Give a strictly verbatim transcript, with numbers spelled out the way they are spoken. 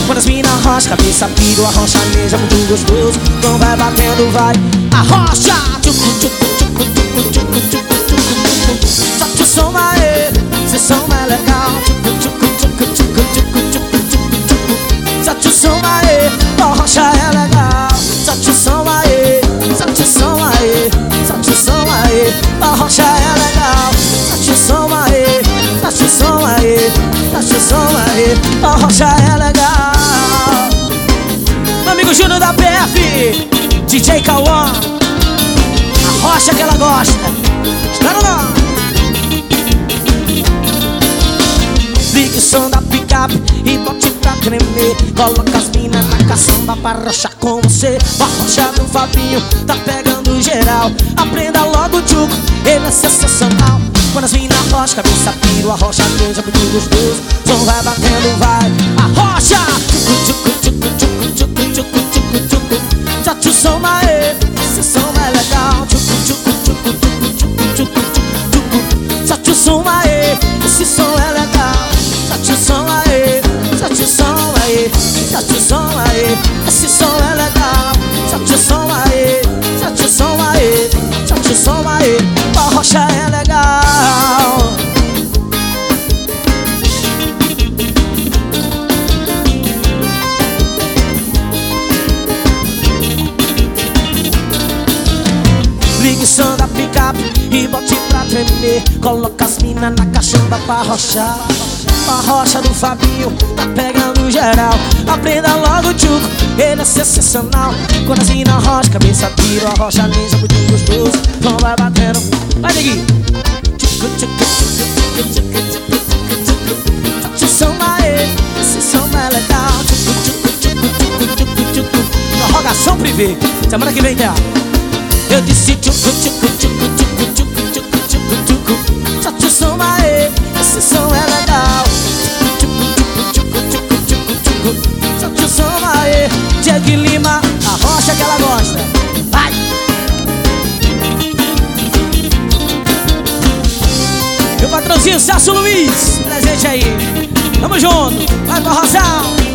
Quando as mina rocha, cabeça piro, a rocha neja muito gostoso. Então vai batendo, vai. A rocha, tchucu, tchucu, tchucu, tchucu, tchucu, tchucu, tchucu, tchucu. Só que o som é, esse som é legal. Tchucu, tchucu, tchucu, tchucu, tchucu, tchucu, tchucu, tchucu. Só que o som é, a rocha é legal. Só que o som é, só que o som é, só que o som é, a rocha é legal. Só que o som é, só que o som é, só que o som é, a rocha é legal. Meu amigo Júnior da P F, D J Cauã, a rocha que ela gosta. Espera lá. Liga o som da picape e bote pra tremer. Coloca as minas na caçamba pra rochar com você. A rocha do Fabinho tá pegando geral. Aprenda logo o tchuco, ele é sensacional. Quando as minas rocha, cabeça piro, a rocha neja muito gostoso. Som vai batendo, vai. A rocha, tchucu, tchucu, tchucu, tchucu, tchucu, tchucu, tchucu. Só que o som é, esse som é legal. Tchucu, tchucu, tchucu, tchucu, tchucu, tchucu, tchucu. Só que o som é, esse som é legal. Só que o som é, só que o som é, só que o som é, esse som é legal. Só que o som é, só que o som é, só que o som é, a rocha é legal. Liga o som da picape e bote pra tremer. Coloca as minas na caçamba pra rochar. A rocha do Fabinho tá pegando geral. Aprenda logo o tchuco, ele é sensacional. Quando as minas rocha, cabeça piro, a rocha neja muito gostoso. Então vai batendo, vai neguinho. Tchucu, tchucu, tchucu, tchucu, tchucu, tchucu. Só que o som é, esse som é legal. Tchucu, tchucu, tchucu, tchucu, tchucu, tchucu. Prorrogação privê, semana que vem tem. Eu disse tchucu, tchucu, tchucu, tchucu, tchucu, tchucu, tchucu, tchucu. Só que o som é, esse som é legal. Tchucu, tchucu, tchucu, tchucu, tchucu, tchucu. Só que o som é, Diego Lima, a rocha que ela gosta. Vai! Meu patrãozinho Celso Luiz, presente aí. Tamo junto, vai pra Rosal.